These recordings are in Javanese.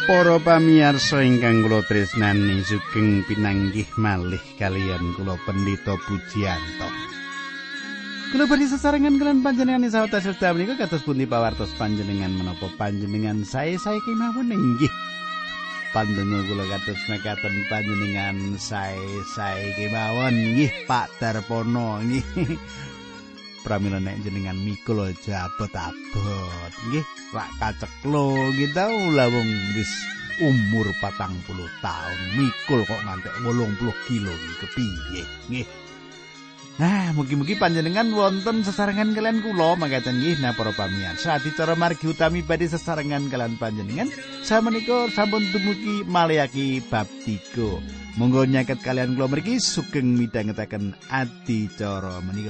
Para pamirsa ingkang kula tresnani sugeng pinanggih malih kaliyan kula Pendeta Pujiyanto. Kula badhe sesarengan kaliyan panjenengan sawetara sedaya menika kados pundi pawartos panjenengan menapa panjenengan sae-sae kemawon inggih. Panjenengan kula kados mekaten panjenengan sae-sae kemawon nggih Pak Darpono nggih. Pramila nek jenengan mikul aja abot-abot nggih rak kaceklo kita lawung wis umur 40 tahun mikul kok ngantek 80 kilo kepiye nggih. Nah, mugi-mugi panjenengan wonten sesarengan kalian kula mangkaten nggih. Nah, para pamirsa, adicara margi utami badhe sesarengan kalian panjenengan samenika sampun dumugi malihake bab 3. Monggo nyaket kalian kula mriki sugeng midhangetaken adicara menika.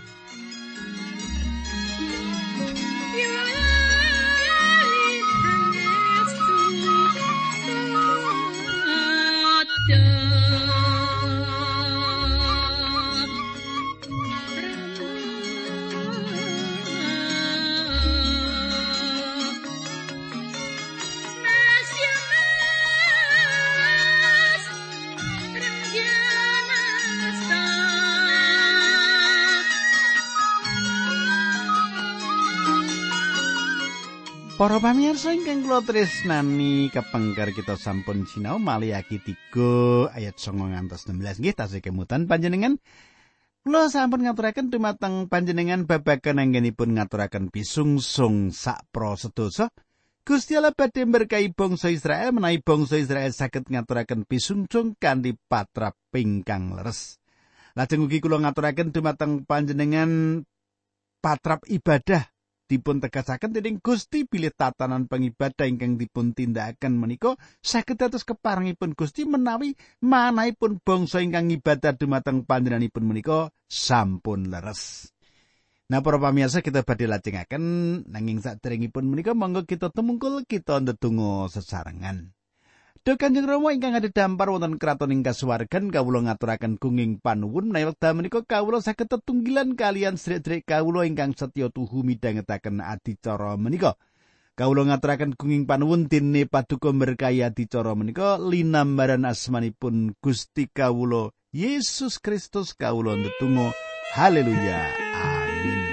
Para pamirsa ingkang kula tresnani kepengker kita sampun sinau malihake 3 ayat 9 ngantos 16 nggih tasih kemutan panjenengan. Kula sampun ngaturaken dumateng panjenengan babagan anggenipun ngaturaken pisungsung sak prasedasa. Gusti Allah badhe berkahi bangsa Israel menawi bangsa Israel saged ngaturaken pisungsung kanthi patrap ingkang leres. Lajeng ugi kula ngaturaken dumateng panjenengan patrap ibadah dipun tegasaken dening Gusti bilih tatanan pengibadah ingkang dipun tindakaken menika saged dados keparengipun Gusti menawi manahipun bangsa ingkang ibadah dumateng panjenenganipun menika sampun leres. Nah, para pamirsa kita badhe lajengaken nanging saderengipun menika monggo kita tumungkul kita ndedonga sesarengan. Duh Kanjeng Rama ingkang adhedhampar wonten kraton ing kasuwargan kawula ngaturaken gunging panuwun menawi wekdal menika kawula saged tetunggilan kalian sedherek kawula ingkang setya tuhu midhangetaken adicara menika. Kawula ngaturaken gunging panuwun dene paduka berkahi adicara menika linambaran asmanipun Gusti kawula Yesus Kristus kawula ndedonga haleluya amin.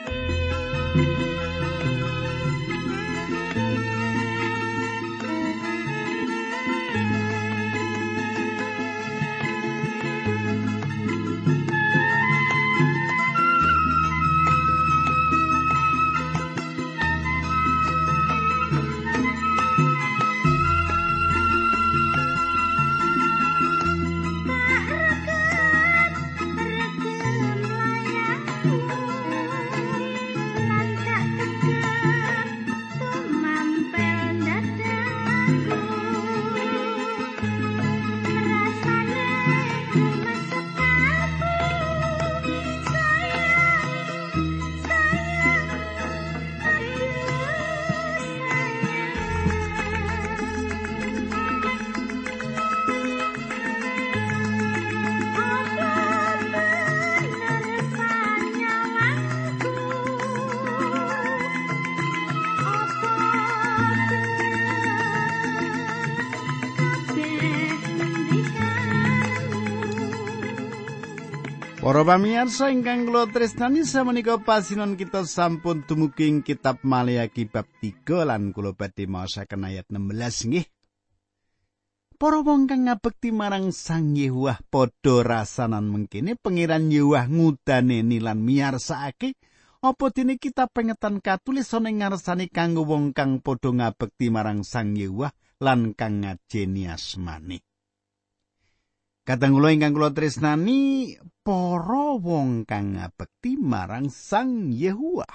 Para pamirsa ingkang kula tresnani samenika pasinon kita sampun dumugi ing kitab Maleakhi bab 3 lan kula badhe maosaken ayat 16 nggih. Para wong kang ngabekti marang Sang Yehuwah padha rasanan mengkene pangeran Yehuwah ngudaneni lan miyarsakake apa dene kitab pengetan katulis ana ing ngarsane kanggo wong kang padha ngabekti marang Sang Yehuwah lan kang ngajeni asmane. Kadang kula ingkang kula tresnani para wong kang ngabekti marang Sang Yehuwah.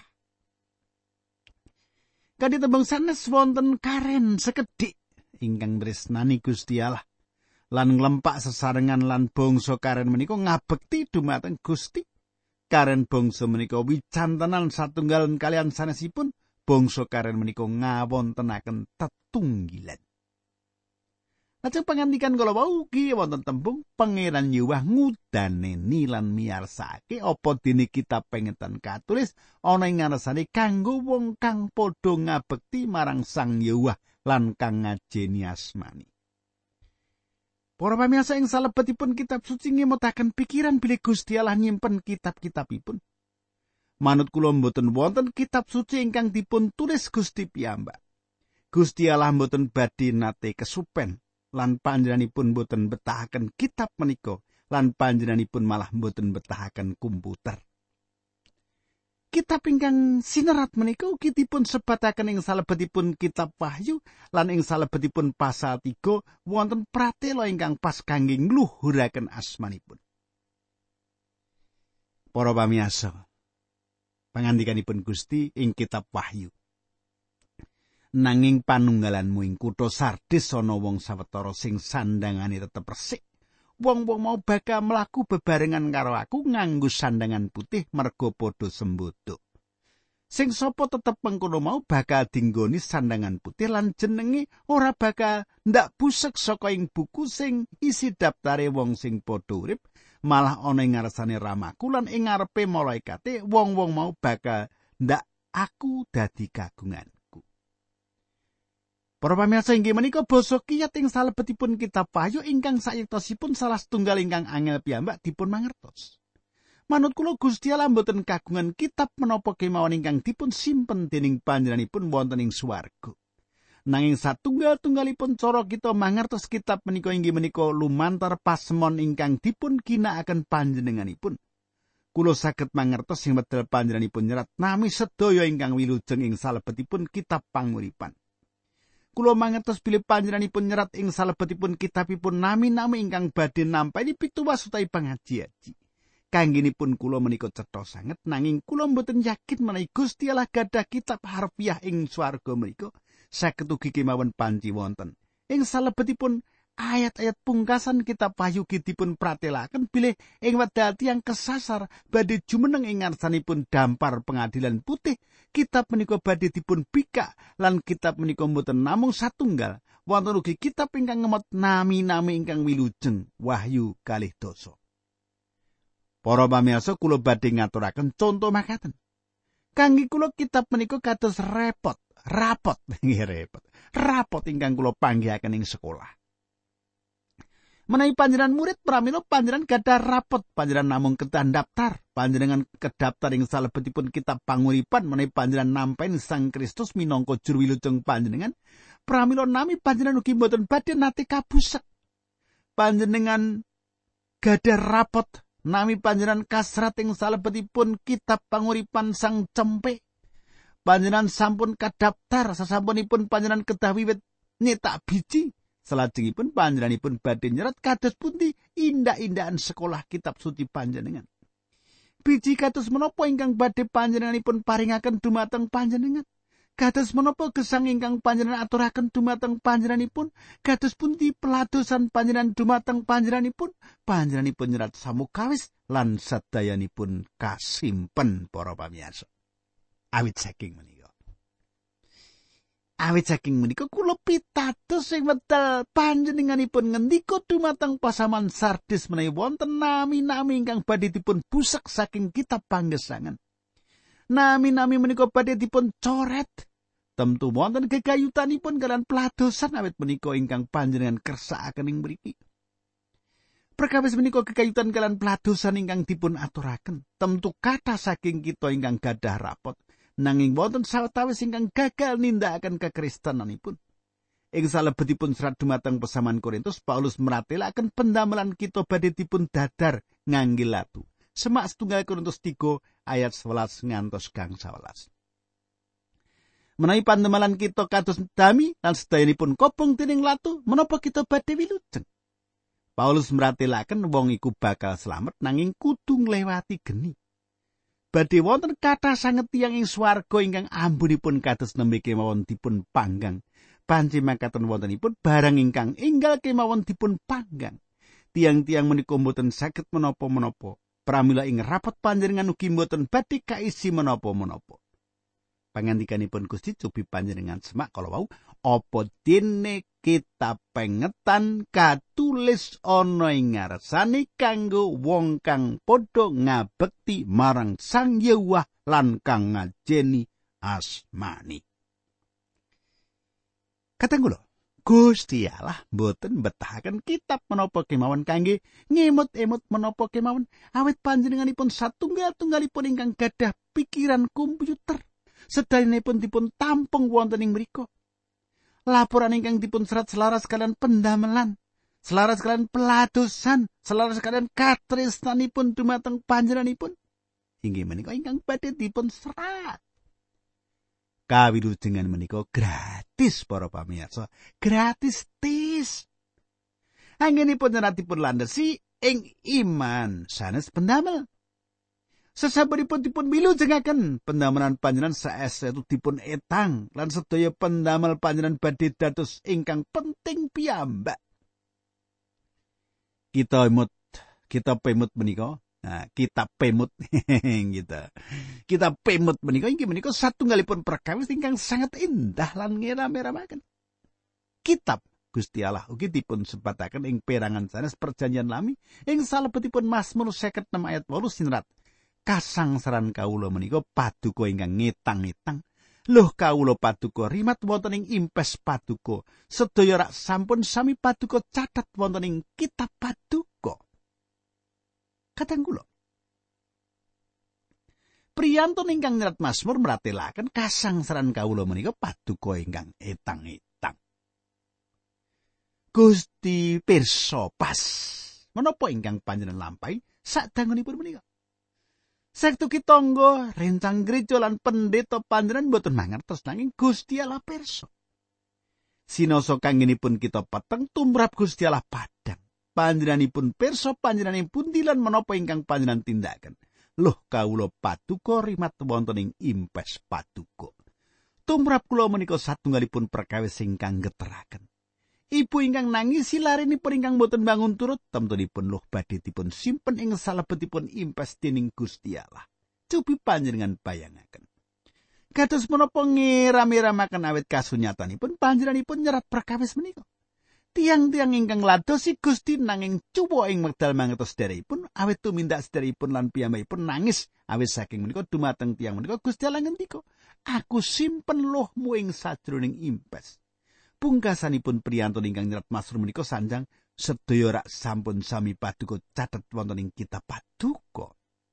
Kadhi tembung sanes wonten karen sekedhik ingkang tresnani Gusti Allah lan nglempak sesarengan lan bangsa karen menika ngabekti dumateng Gusti. Karen bangsa menika wicantenan satunggalan kalian sanesipun bangsa karen menika ngawontenaken tetunggilan. Lajeng pangandikan kala wau ugi wonten tembung pangeran Yehuwah ngudaneni lan miyarsake apa dene kitab pengetan katulis ana ing ngarsane kanggo wong kang padha ngabekti marang Sang Yehuwah lan kang ngajeni asmani. Para pamirsa ing salebetipun kitab suci ngemutaken pikiran bilih Gusti Allah nyimpen kitab-kitabipun. Manut kula mboten wonten kitab suci ingkang dipun tulis Gusti piyambak. Gusti Allah mboten badhe nate kesupen lan panjenenganipun mboten betahaken kitab menika lan panjenenganipun malah mboten betahaken komputer. Kitab ingkang sinerat menika ugi dipun sebataken ing salebetipun kitab Wahyu lan ing salebetipun pasal 3 wonten pratela ingkang pas kangge ngluhuraken asmanipun. Para pamirsa, pangandikanipun Gusti ing kitab Wahyu. Nanging panunggalanmu ing kutha Sardis ana wong sawetara sing sandangane tetep resik. Wong-wong mau bakal mlaku bebarengan karo aku nganggo sandangan putih merga padha sembodho. Sing sapa tetep mengkono mau bakal dinggoni sandangan putih lan jenenge ora bakal ndak busek saka ing buku sing isi daftare wong sing padha urip, malah ana ing ngarsane Ramaku lan ing ngarepe malaikate wong-wong mau bakal ndak aku dadi kagunganku. Para pamirsa inggih menika basa kiyat ing salebetipun kitab Wahyu ingkang sayektosipun salah setunggal ingkang angel piyambak dipun mangertos. Manut kula Gusti Allah mboten kagungan kitab menapa kemawon ingkang dipun simpen dening panjenenganipun wonten ing swarga. Nanging satunggal-tunggalipun cara kita mangertos kitab menika inggih menika lumantar pasemon ingkang dipun ginakaken panjenenganipun. Kula saged mangertos ing wedal panjenenganipun nyerat nami sedaya ingkang wilujeng ing salebetipun kitab panguripan. Kula mangertos bilih panjenenganipun nyerat ing salebetipun kitabipun nami-nami ingkang badhe nampi pituwas utawi pangaji-aji. Kanggenipun kula menika cetha sanget nanging kula mboten yakin menawi Gusti Allah gadah kitab harfiah ing swarga menika saged ugi kemawon panci wonten. Ing salebetipun ayat-ayat pungkasan kitab Wahyu dipun pratelaken bilih ing wedal tiyang kesasar badhe jumeneng ing ngarsanipun dampar pengadilan putih. Kitab menika badhe dipun bikak lan kitab menika mboten namung satunggal. Wonten ugi kitab ingkang ngemot nami-nami ingkang wilujeng Wahyu 2. Para pamirsa kula badhe ngaturaken conto makaten. Kangge kula kitab menika kados rapot ingkang kula panggihaken ing sekolah. Menawi panjenengan murid pramila panjenengan gadah rapot, panjenengan namung kedah daftar, panjenengan kedaftar ing salebetipun kitab panguripan menawi panjenengan nampi Sang Kristus minangka juru wilujeng panjenengan, pramila nami panjenengan ugi mboten badhe nate kabusek. Panjenengan gadah rapot nami panjenengan kasrat ing salebetipun kitab panguripan Sang Cempe. Panjenengan sampun kadaftar sasampunipun panjenengan kedah wiwit nyetak biji. Salajengipun panjenenganipun badhe nyerat kados pundi indah-indahan sekolah kitab suci panjenengan. Biji kados menapa ingkang badhe panjenenganipun paringaken dumateng panjenengan? Kados menapa gesang ingkang panjenengan aturaken dumateng panjenenganipun? Kados pundi peladosan panjenengan dumateng panjenenganipun? Panjenenganipun nyerat samukawis lan sadayanipun kasimpen para pamirsa. Awit saking menika kula pitados ing wedal panjenenganipun ngendika dumateng pasaman Sardis menawi wonten nami-nami ingkang badhe dipun busek saking kitab panggesangan. Nami-nami menika badhe dipun coret. Temtu wonten gegayutanipun kaliyan peladosan awit menika ingkang panjenengan kersakaken ing mriki. Perkawis menika gegayutan kaliyan peladosan ingkang dipun aturaken. Temtu kathah saking kita ingkang gadah rapot. Nanging wonten sawetawis ingkang gagal nindakaken kekristenanipun. Ing salebetipun serat dumateng pesaman Korintus, Paulus meratelaken pendamelan kita badhe dipun dadar ngangge latu. Semak setunggal Korintus 3 ayat 11 ngantos gang 11. Menawi pandamelan kita kados dami lan sedayanipun kobong dening latu, menapa kita badhe wilujeng? Paulus meratelaken wong iku bakal slamet nanging kudu nglewati geni. Badhe wonten kathah sanget tiyang ing swarga ingkang ambunipun kados nembe kemawon dipun panggang. Panci makaten wontenipun barang ingkang enggal kemawon dipun panggang. Tiang-tiang menika mboten saged menapa-menapa. Pramila ing rapot panjenengan ugi mboten badhe kaisi menapa-menapa. Pangandikanipun Gusti cobi panjenengan semak kala wau, apa dene kitab pengetan katulis ana ing ngarsane kanggo wong kang padha ngabekti marang Sang Yewah lan kang ngajeni asmani. Kadang kula Gusti Allah mboten betahaken kitab menapa kemawon kangge ngemut-emut menapa kemawon awit panjenenganipun satunggal-tunggalipun ingkang gadah pikiran komputer sedayanipun dipun tampung wonten ing mriku. Laporan ingkang dipun serat selaras kalian pendamelan, selaras kalian peladosan, selaras kalian katresnanipun dumateng panjenenganipun inggih menika ingkang badhe dipun serat. Kawilujengan menika gratis para pamirsa, gratis tis. Anggenipun nyeratipun landhesi ing iman sanes pendamel. Sasampunipun dipun milujengaken pendamelan panjenengan saestu dipun etang lan sedaya pendamel panjenengan badhe dados ingkang penting piyambak. Kita pemut menika. Nah, kitab pemut gitu. Kitab pemut menika inggih menika satunggalipun perkawis ingkang sangat indah lan ngeram-eramaken. Kitab Gusti Allah ugi dipun sebataken ing perangan sanes perjanjian lami ing salebetipun Mazmur 56 ayat 8 sinrat. Kasangsaran kawula menika paduka ingkang ngetang-etang. Loh kawula paduka rimat wonten ing impes paduka. Sedaya rak sampun sami paduka catet wonten ing kitab paduka. Kadang kula priyantun ingkang nyerat Mazmur mratelaken kasangsaran kawula menika paduka ingkang etang-etang. Gusti pirsa pas menapa ingkang panjenengan lampahi sadangunipun menika. Saktuki tangga rencang gereja lan pendeta panjenengan boten mangertos nanging Gusti Allah pirsa. Sinasa kanggenipun kita peteng tumrap Gusti Allah padhang. Panjenenganipun pirsa panjenenganipun dilan menapa ingkang panjenengan tindakaken. Loh kawula paduka rimat wonten ing impes paduka. Tumrap kula menika satunggalipun perkawis ingkang geteraken. Ibu ingkang nangisi larenipun ingkang boten bangun turut temtunipun loh badhe dipun simpen ing salebetipun impes dening Gusti Allah. Cobi panjenengan bayangaken. Kados menapa ngeram-eramaken awit kasunyatanipun panjenenganipun nyerat perkawis menika. Tiang-tiang ingkang ladosi Gusti nanging cuwa ing wekdal mangertos sederekipun awit tumindak sederekipun lan piyambakipun nangis awit saking menika dumateng tiang menika Gusti Allah ngendika, "Aku simpen lohmu ing sajroning impes." Pungkasanipun priyantun ingkang nyerat Mazmur menika sanjang sedaya rak sampun sami paduka catet wonten ing kitab paduka.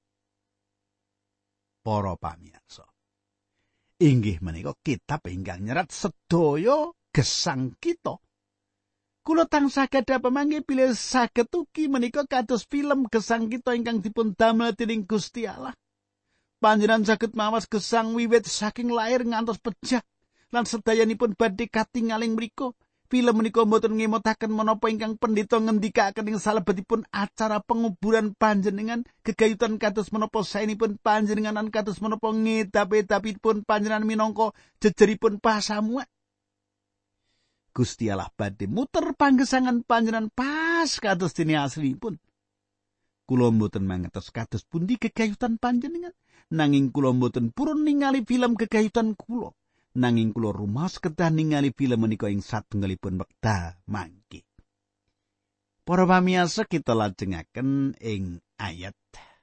Para pamirsa, inggih menika kitab ingkang nyerat sedaya gesang kita. Kula tansah gadah pamangke bilih saged ugi menika kados film gesang kita ingkang dipun damel dening Gusti Allah. Panjenengan saged mawas gesang wiwit saking lair ngantos pejah lan sedayanipun badhe katingaling mriku. Film menika mboten ngemutaken menapa ingkang pendeta ngendikaken ing salebetipun acara penguburan panjenengan, gegayutan kados menapa saenipun panjenengan lan kados menapa ngedap-edapipun panjenengan minangka jejeripun pasamuan. Gusti Allah badhe muter panggesangan panjenengan pas kados dene aslinipun. Kula mboten mangertos kados pundi gegayutan panjenengan, nanging kula mboten purun ningali film gegayutan kula. Nanging kula rumaos kedah ningali film menika ing satunggalipun wekdal mangke. Para pamirsa kita lajengaken ing ayat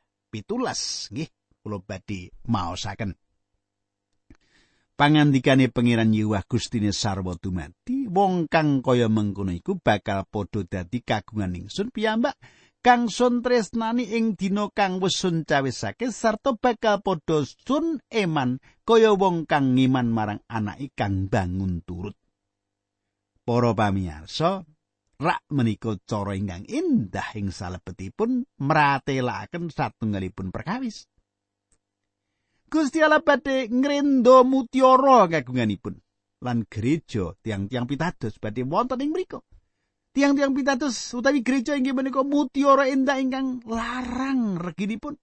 17 nggih kula badhe maosaken. Pangandikane Pangeran Yahweh Gustine sarwa dumati, wong kang kaya mengkono iku bakal padha dadi kagungan ingsun piyambak kang sun tresnani ing dina kang wis sun cawisake sarta bakal padha sun eman kaya wong kang ngiman marang anake kang bangun turut. Para pamirsa, rak menika cara ingkang indah ing salebetipun mratelaken satunggalipun perkawis. Gusti Allah badhe ngrenda mutiara kagunganipun lan gereja tiang-tiang pitados badhe wonten ing mriku. Tiang-tiang pitados utawi gereja inggih menika mutiara endah ingkang larang reginipun.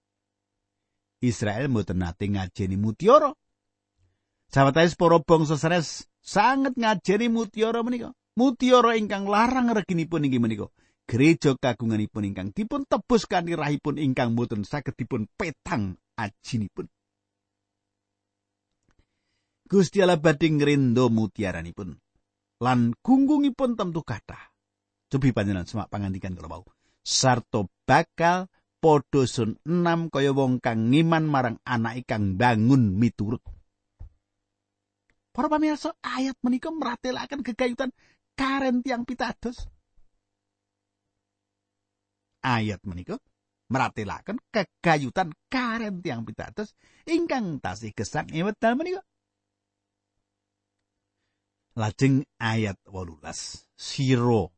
Israel mboten nate ngajeni mutiara. Sawetawis para bangsa sanes sanget ngajeni mutiara menika. Mutiara ingkang larang reginipun inggih menika gereja kagunganipun ingkang dipun tebus kanthi rahipun ingkang mboten saged dipun petang ajinipun. Gusti Allah badhe ngrenda mutiaranipun lan gunggungipun tentu kathah. Cobi panjenengan semak pangandikan kula wau. Sarta bakal padha sun enam kaya wong kang ngiman marang anake kang bangun miturut. Para pamirsa, ayat menika mratelaken gegayutan karen tiyang pitados. Ayat menika mratelaken gegayutan karen tiyang pitados ingkang tasih gesang ing wekdal menika. Lajeng ayat 18, sira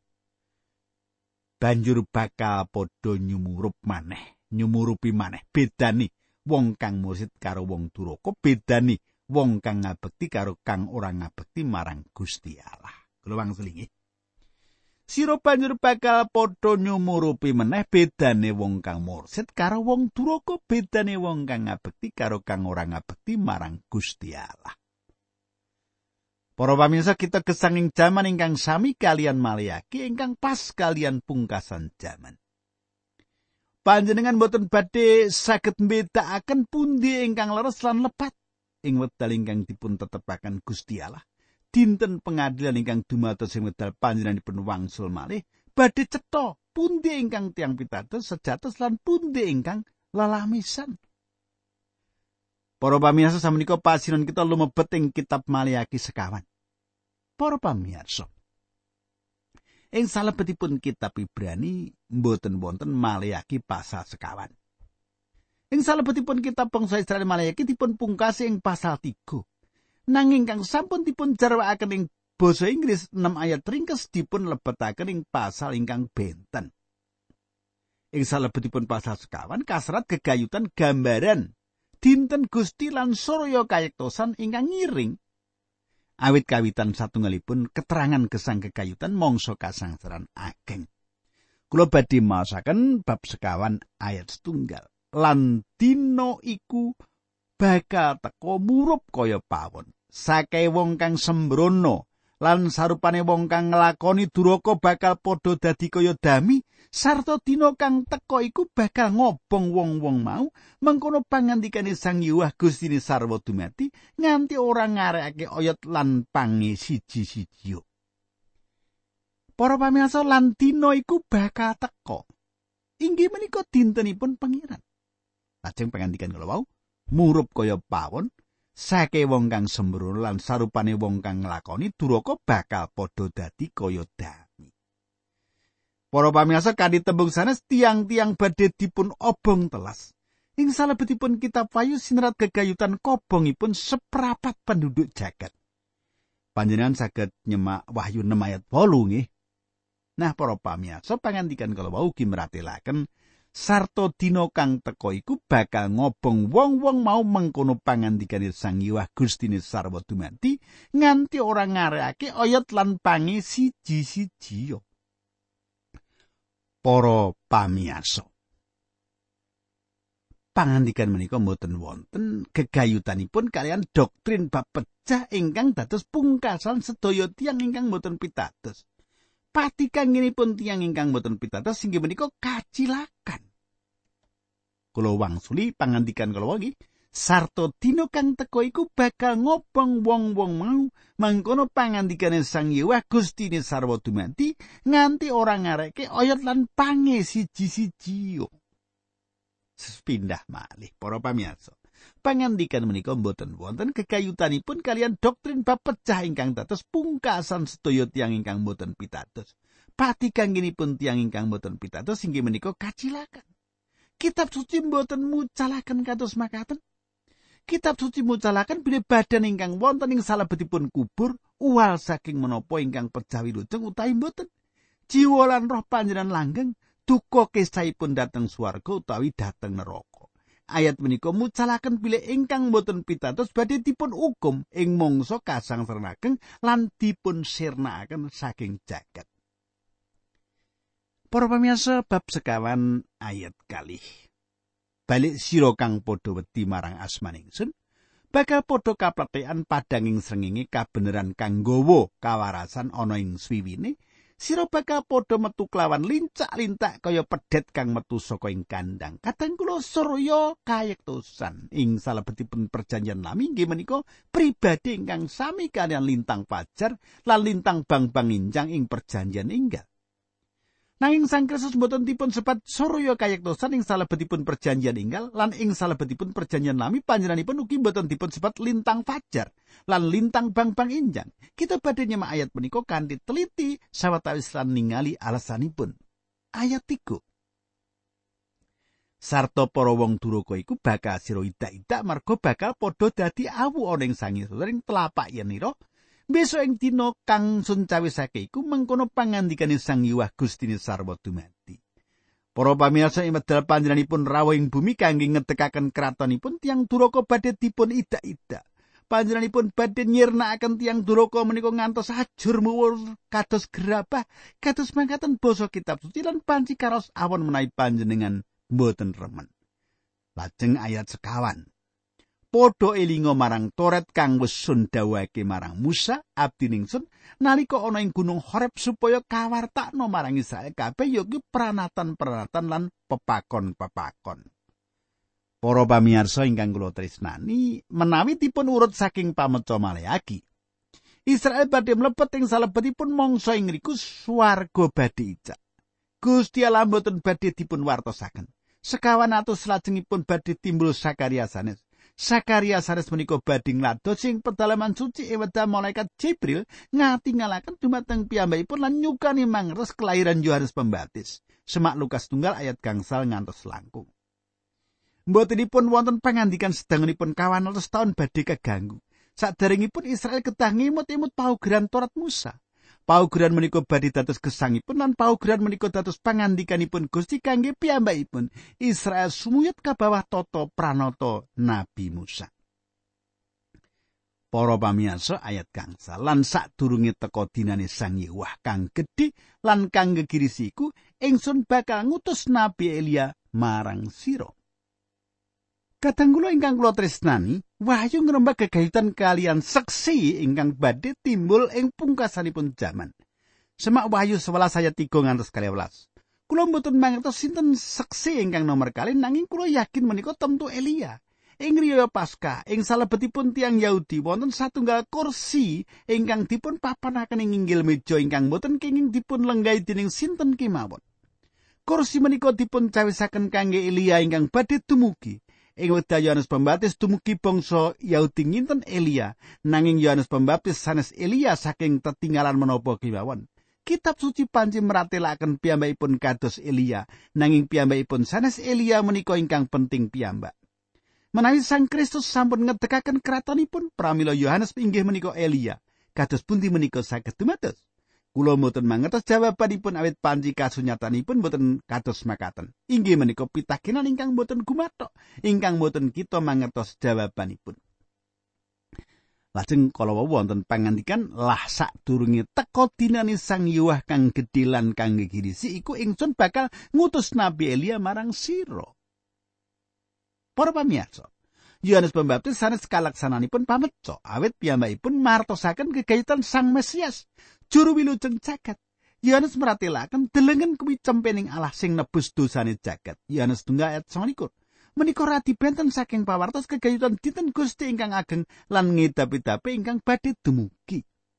banjur bakal padha nyumurupi maneh bedani wong kang mursid karo wong duraka, bedani wong kang ngabekti karo kang ora ngabekti marang Gusti Allah. Kula wangsul nggih. Sira banjur bakal padha nyumurupi meneh bedane wong kang mursid karo wong duraka, bedane wong kang ngabekti karo kang ora ngabekti marang Gusti Allah. Para pamirsa, kita gesang ing jaman ingkang sami kalian Maliaki ingkang pas kalian pungkasan jaman. Panjenengan boten badhe saged mbedakaken pundi ingkang leres lan lepat ing wekdal ingkang dipun tetepaken Gusti Allah. Dinten pengadilan ingkang dumados ing wekdal panjenenganipun wangsul malih badhe cetha pundi ingkang tiyang pitados sejatos lan pundi ingkang lalamisan. Para pamirsa, samenika pasinan kita lumebet ing kitab Maliaki sekawan. Para pamirsa, ing salebetipun kitab Ibrani mboten wonten Maliaki pasal sekawan. Ing salebetipun kitab bangsa Israel Maliaki dipun pungkasi ing pasal 3. Nanging kang sampun dipun jarwakaken ing basa Inggris 6 ayat ringkes dipun lebetaken ing pasal ingkang benten. Ing salebetipun pasal sekawan kaserat gegayutan gambaran dinten Gusti lan surya kayektosan ingkang ngiring. Awit kawitan satunggalipun keterangan gesang gegayutan mangsa kasangsaran ageng. Kula badhe maosaken bab sekawan ayat 1. Lan dina iku bakal teka murup kaya pawon. Sakehe wong kang sembrono lan sarupane wong kang nglakoni duraka bakal padha dadi kaya dami, sarta dina kang teka iku bakal ngobong wong-wong mau, mengkono pangandikane Sang Hyang Gustine sarwa dumati nganti ora ngarekake oyot lan pange siji-siji. Para pamirsa, lan dina iku bakal teka. Inggih menika dintenipun pangeran. Lajeng pangandikan kala wau, murup kaya pawon, sakehe wong kang sembrono lan sarupane wong kang nglakoni duraka bakal padha dadi kaya dami. Para pamirsa, kanthi tembung sanes tiang-tiang badhe dipun obong telas. Ing salebetipun kitab Wahyu sinerat gegayutan kobongipun seprapat penduduk jagat. Panjenengan saged nyemak Wahyu 6 ayat 8 nggih. Nah, para pamirsa, pangandikan kala wau ugi mratelaken sarta dina kang teka iku bakal ngobong wong-wong mau, mengkono pangandikane Sang Hyang Gustine sarwa dumati nganti ora ngarekake oyot lan pange siji-siji. Para pamirsa, pangandikan menika mboten wonten gegayutanipun kalian doktrin bab pecah ingkang dados pungkasan sedaya tiyang ingkang mboten pitados. Patikanginipun tiyang ingkang mboten pitados inggih menika kacilakan. Kula wangsuli pangandikan kala wau, sarta dina kang teka iku bakal ngobong wong-wong mau, mangkono pangandikane Sang Hyang Gustine sarwa dumati nganti ora ngareke oyot lan pange siji-siji. Sepindah malih para pamirsa, pangandikan menika mboten wonten gegayutanipun kalian doktrin bab pecah ingkang dados pungkasan sedaya tiyang ingkang mboten pitados. Patikanginipun tiyang ingkang mboten pitados inggih menika kacilakan. Kitab suci mboten mucalaken kados makaten. Kitab suci mucalaken bilih badan ingkang wonten ing salebetipun kubur uwal saking menapa ingkang pecah wilujeng utawi mboten. Jiwa lan roh panjenengan langgeng duka kesahipun dhateng swarga utawi dhateng neraka. Ayat menika mucalaken bilih ingkang boten pitados badhe dipun ukum ing mangsa kasangsaran ageng lan dipun sirnakaken saking jagat. Para pamirsa, bab sekawan ayat 2. Balik sira kang padha wedi marang asmaning ingsun, bakal padha kaplethekan padanging srengenge kabeneran kang nggawa kawarasan ana ing swiwine. Sira bakal padha metu klawan lincak-lincak kaya pedhet kang metu saka ing kandang. Kadang kula surya kayektosan ing salebetipun perjanjian lami inggih menika pribadi ingkang sami kaliyan lintang fajar lan lintang bang-bang injang ing perjanjian enggal. Nanging Sang Kristus boten dipun sebat surya kayektosan ing salebetipun perjanjian enggal lan ing salebetipun perjanjian lami panjenenganipun ugi boten dipun sebat lintang fajar lan lintang bang-bang injang. Kita badhe nyemak ayat punika kanthi teliti sawetawis lan ningali alasanipun. Ayat 3. Sarta para wong duraka iku bakal sira idak-idak marga bakal padha dadi awu ana ing sangisoré ing tlapak yenira. Besok ing dina kang sun cawisake iku mengkono pangandikane Sang Hyang Gustine sarwa dumadi. Para pamirsa ing medal panjenenganipun rawuh ing bumi kangge ngedekaken kratonipun tiyang duraka badhe dipun idak-idak. Panjenenganipun badhe nyirnakaken tiyang duraka menika ngantos ajur muwur kados gerabah, kados mangkaten basa kitab suci lan panci karos awon menawi panjenengan boten remen. Lajeng ayat 51. Padha elinga marang Toret kang wis sun dawuhake marang Musa abdi ningsun nalika ana ing gunung Horeb supaya kawartakna marang Israel kabeh yaiku pranatan-pranatan lan pepakon-pepakon. Para pamirsa ingkang kula tresnani, menawi dipun urut saking pameca Maleaki, Israel badhe mlebet ing salebetipun mangsa ing ngriku swarga badhe icak. Gusti Allah boten badhe dipun wartosaken. Sekawan atus lajengipun badhe timbul Sakaria sanes. Sakaria sanes menika badhe nglados ing pedalaman suci ing wedal malaikat Jibril ngatingalaken dumateng piyambakipun lan nyukani mangertos kelahiran Yohanes Pembaptis. Semak Lukas 1 ayat gangsal ngantos langkung. Mbotenipun wonten pangandikan sedangunipun 200 taun badhe kaganggu. Saderengipun Israel kedah ngimut-imut paugeran Torat Musa. Paugeran menika badhe dados gesangipun lan paugeran menika dados pangandikanipun Gusti kangge piyambakipun. Israel sumuyut ka bawah tata pranata Nabi Musa. Para pamirsa ayat gangsal lan sadurunge teka dinane Sang Yewah kang gedhe lan kang gegirisi iku ingsun bakal ngutus Nabi Elia marang sira. Kadang kula ingkang kula tresnani, Wahyu ngrembak gegayutan kalian seksi ingkang badhe timbul ing pungkasanipun jaman. Semak Wahyu 11 ayat 3 ngantos 12. Kula mboten mangertos sinten seksi ingkang nomor kalih nanging kula yakin menika temtu Elia. Ing riyaya Paskah ing salebetipun tiyang Yahudi wonten satunggal kursi ingkang dipun papanaken ing inggil meja ingkang boten kenging dipun lenggahi dening sinten kemawon. Kursi menika dipun cawisaken kangge Elia ingkang badhe dumugi. Ing wekdal Yohanes Pembaptis dumugi bangsa Yahudi nginten Elia, nanging Yohanes Pembaptis sanes Elia saking tetinggalan menapa kemawon. Kitab suci panci meratelaken piyambakipun kados Elia, nanging piyambakipun sanes Elia menika ingkang penting piyambak. Menawi Sang Kristus sampun ngedekaken kratonipun, pramila Yohanes inggih menika Elia. Kados pundi menika saged dumados? Kula mboten mangertos jawabanipun awit panci kasunyatanipun mboten kados makaten. Inggih menika pitakenan ingkang mboten gumathok, ingkang mboten kita mangertos jawabanipun. Lajeng kala wonten pangandikan lah sadurunge teka dinane Sang Hyang kang gedhe lan kang gegirisi iku ingsun bakal ngutus Nabi Elia marang sira. Para pamirsa, Yohanes Pembaptis sanes kalaksananipun pameca awit piyambakipun martosaken gegayutan Sang Mesias. Juru wilujeng jagat. Yohanes meratelaken delengen kuwi cempening Allah sing nebus dosane jagat. Yohanes 2 ayat 29. Menika radi benten saking pawartos kegayutan dinten Gusti ingkang ageng lan ngedapi-dapi ingkang badhe dumugi.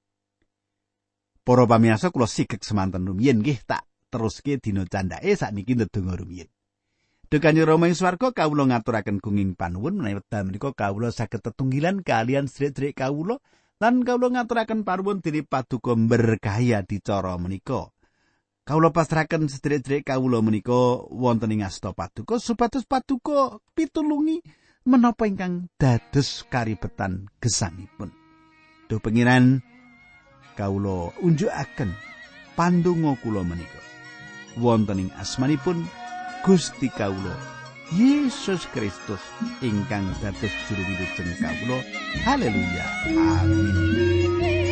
Para pamirsa kula sigek semanten rumiyin nggih tak teruske dina candhake sakniki ndedonga rumiyin. Duh Kanjeng Rama ing swarga kawula ngaturaken gunging panuwun menawi wekdal menika kawula saged tetunggilan kalian sedherek kawula lan kawula ngaturaken panuwun dene paduka berkahi adicara menika. Kawula pasrahaken sedherek kawula menika wonten ing asta paduka supados paduka pitulungi menapa ingkang dados karibetan gesangipun. Duh Pangeran kawula unjukaken pandonga kula menika wonten ing asmanipun Gusti kawula Yesus Kristus ingkang dados juru wilujeng kawula. Haleluya. Amin.